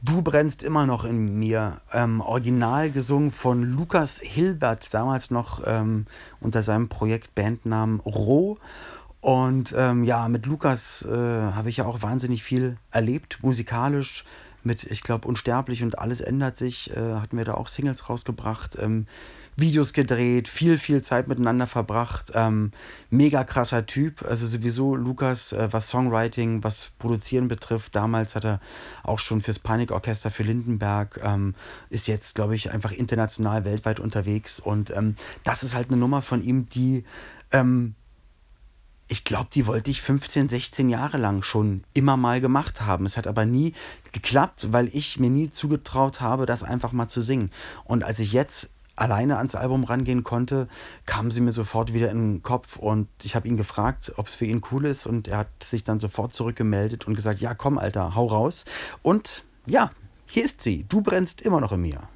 Du brennst immer noch in mir. Original gesungen von Lukas Hilbert, damals noch unter seinem Projekt Bandnamen Roh. Und ja, mit Lukas habe ich ja auch wahnsinnig viel erlebt, musikalisch. Mit, ich glaube, Unsterblich und Alles ändert sich, hatten wir da auch Singles rausgebracht, Videos gedreht, viel Zeit miteinander verbracht. Mega krasser Typ. Also sowieso Lukas, was Songwriting, was Produzieren betrifft. Damals hat er auch schon fürs Panikorchester für Lindenberg, ist jetzt, glaube ich, einfach international, weltweit unterwegs. Und das ist halt eine Nummer von ihm, die ähm, ich glaube, die wollte ich 15, 16 Jahre lang schon immer mal gemacht haben. Es hat aber nie geklappt, weil ich mir nie zugetraut habe, das einfach mal zu singen. Und als ich jetzt alleine ans Album rangehen konnte, kam sie mir sofort wieder in den Kopf und ich habe ihn gefragt, ob es für ihn cool ist und er hat sich dann sofort zurückgemeldet und gesagt, ja komm Alter, hau raus. Und ja, hier ist sie, du brennst immer noch in mir.